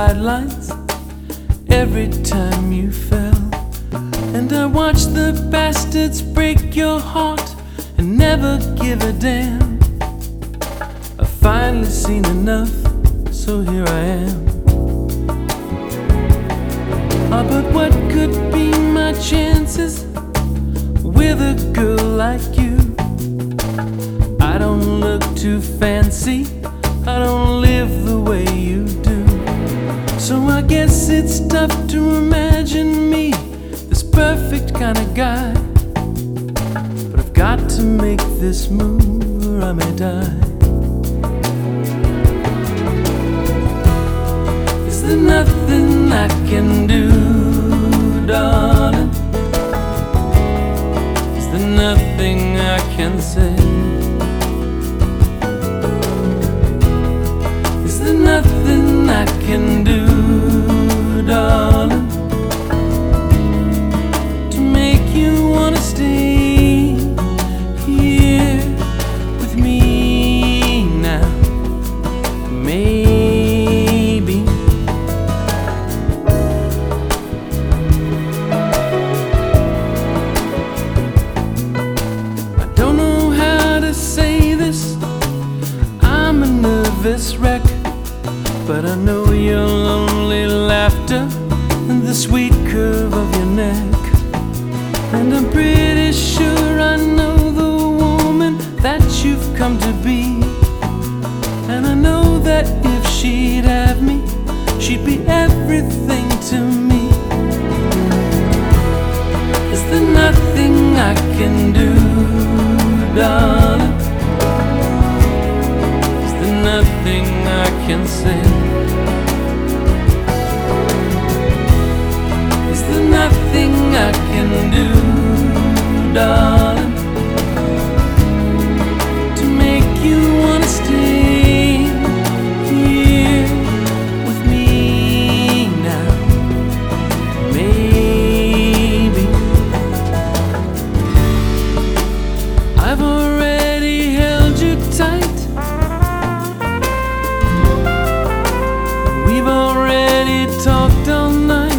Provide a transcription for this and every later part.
sidelines every time you fell. And I watched the bastards break your heart and never give a damn. I've finally seen enough, so here I am. Ah, but what could be my chances with a girl like you? I don't look too fancy, I don't live the way you do. So I guess it's tough to imagine me this perfect kind of guy. But I've got to make this move or I may die. Is there nothing I can do, darling? Is there nothing I can say? Is there nothing I can do, darling, to make you wanna stay here with me now? Maybe I don't know how to say this, I'm a nervous wreck. But I know your lonely laughter and the sweet curve of your neck. And I'm pretty sure I know the woman that you've come to be. And I know that if she'd have me, she'd be everything to me. Is there nothing I can do, darling? Is there nothing I can say? Is there nothing I can do, darling, to make you wanna stay here with me now? Maybe I've already held you tight, we've already talked all night.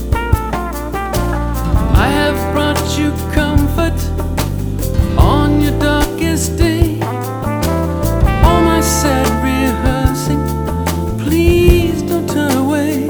I have brought you comfort on your darkest day. All my sad rehearsing, please don't turn away.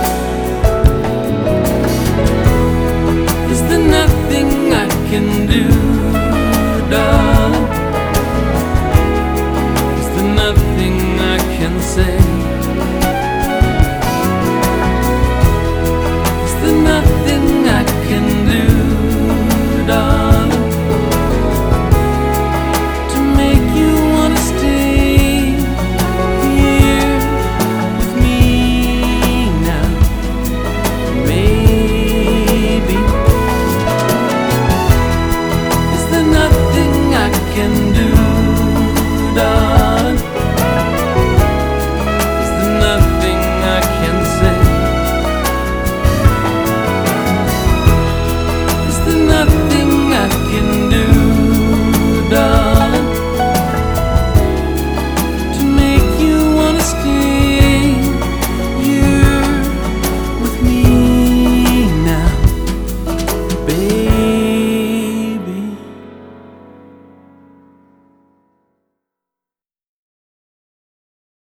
Can do